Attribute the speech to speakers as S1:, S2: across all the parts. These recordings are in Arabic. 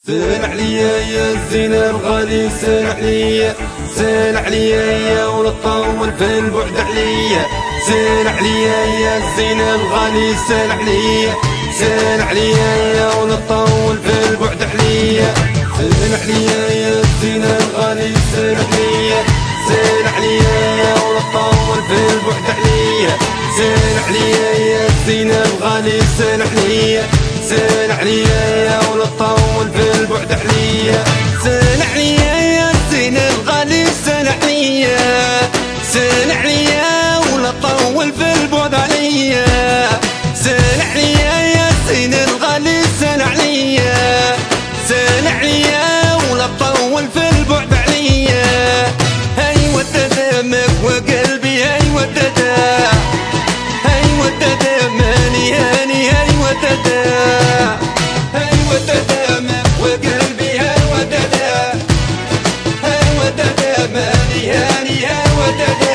S1: سال عليا يا الزين الغالي، سال عليا سال عليا يا ولا تطول في البعد عليا. سال عليا يا الزين الغالي، سال عليا سال عليا يا ولا تطول في البعد عليا. سال عليا يا الزين الغالي، سال عليا سال عليا يا ولا تطول في البعد عليا. سال عليا يا الزين الغالي، سال عليا سال عليا يا ولا تطول في البعد عليا. سال عليا يا الزين الغالي، سال عليا سال عليا ولا تطول في البعد عليا. سال عليا يا الزين الغالي، سال عليا سال عليا ولا تطول في البعد عليا. هاي وددا دمك وقلبي، هاي وددا هاي وددا ماني هاني، هاي وددا هاي وددا دمك وقلبي، هاي وددا هاي وددا ماني هاني، هاي وددا.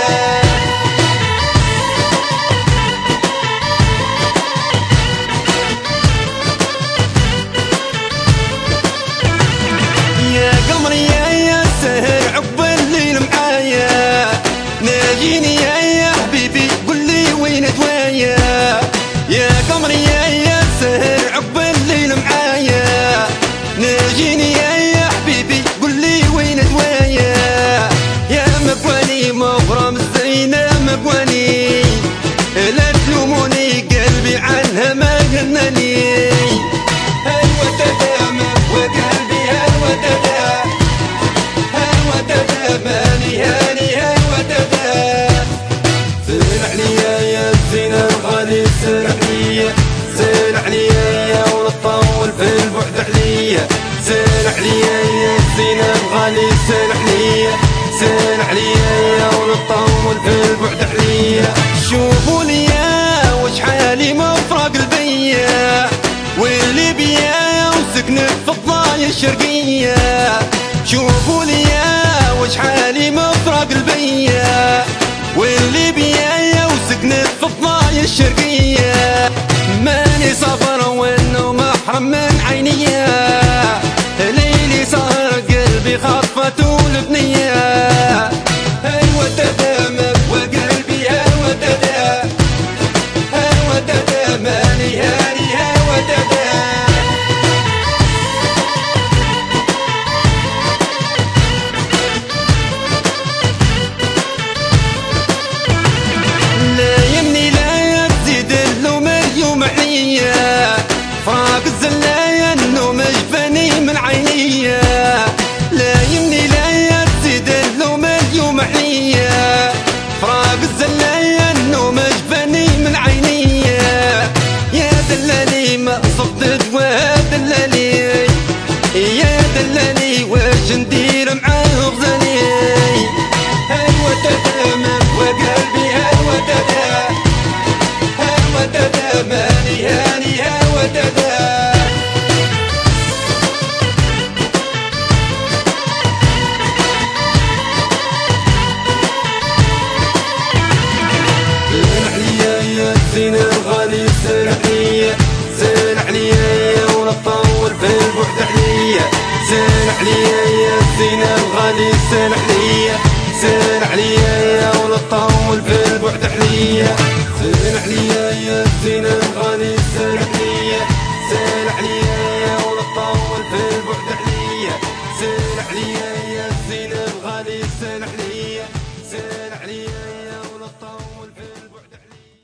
S1: يا قمري يا سهر عقب الليل معايا، ناجيني يا حبيبي قل لي وين دوايا. يا قمري يا سهر عقب الليل معايا، ناجيني يا حبيبي قل لي وين دوايا. يا مقواني مغرم الزينة مقواني، لا تلوموني قلبي عنها ما قلناني. هاي وددا وقلبي، هاي وددا هاي وددا ماني هاني، هاي وددا. سال عليا يا الزين الغالي، سال عليا سال عليا يا ولا تطول في البعد عليا. سال عليا يا الزين الغالي، سال عليا سال عليا يا ولا تطول في البعد عليا. شوفوا ليا وش حالي مفرق البيا، واللي بيا وسكنت في الضايا الشرقية. شوفوا ليا وش حالي مفرق البيا، واللي بيا وسكنت في الضايا الشرقية. ماني صبر وانه محرم من عينيا، ليلي سهر قلبي خطفته البنية. هاي وددا دمك وقلبي، هاي وددا هاي وددا ماني هاني، هاي وددا. لا يمني لا تزيد اللوم اليوم عليا، فراق الزلايا النوم جفاني من عينيا. لا يمني لا تزيد اللوم اليوم عليا، فراق الزلايا النوم جفاني من عينيا. يا دلالي ما صدت ودلالي، يا دلالي واش ندير معاه غزالي. هاي وددا دمك وقلبي، هاي وددا هاي وددا ماني هاني، هاي وددا. سال عليا يا الزين الغالي، سال عليا سال عليا يا ولا تطول في البعد عليا. سال عليا يا الزين الغالي، سال عليا سال عليا يا ولا تطول في البعد عليا. سال عليا يا الزين